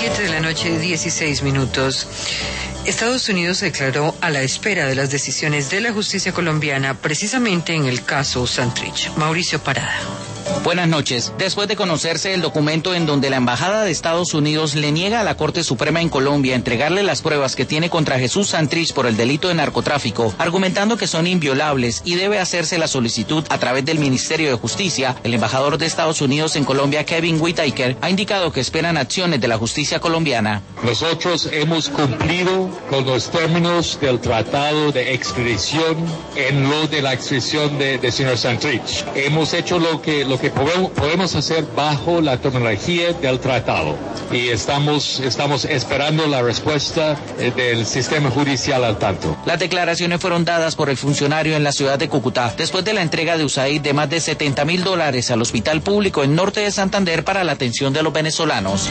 7:16 p.m. Estados Unidos se declaró a la espera de las decisiones de la justicia colombiana, precisamente en el caso Santrich. Mauricio Parada. Buenas noches. Después de conocerse el documento en donde la Embajada de Estados Unidos le niega a la Corte Suprema en Colombia entregarle las pruebas que tiene contra Jesús Santrich por el delito de narcotráfico, argumentando que son inviolables y debe hacerse la solicitud a través del Ministerio de Justicia, el embajador de Estados Unidos en Colombia, Kevin Whitaker, ha indicado que esperan acciones de la justicia colombiana. Nosotros hemos cumplido con los términos del tratado de extradición en lo de la extradición de señor Santrich. Hemos hecho lo que podemos hacer bajo la terminología del tratado y estamos esperando la respuesta del sistema judicial al tanto. Las declaraciones fueron dadas por el funcionario en la ciudad de Cúcuta después de la entrega de USAID de más de $70,000 al hospital público en norte de Santander para la atención de los venezolanos.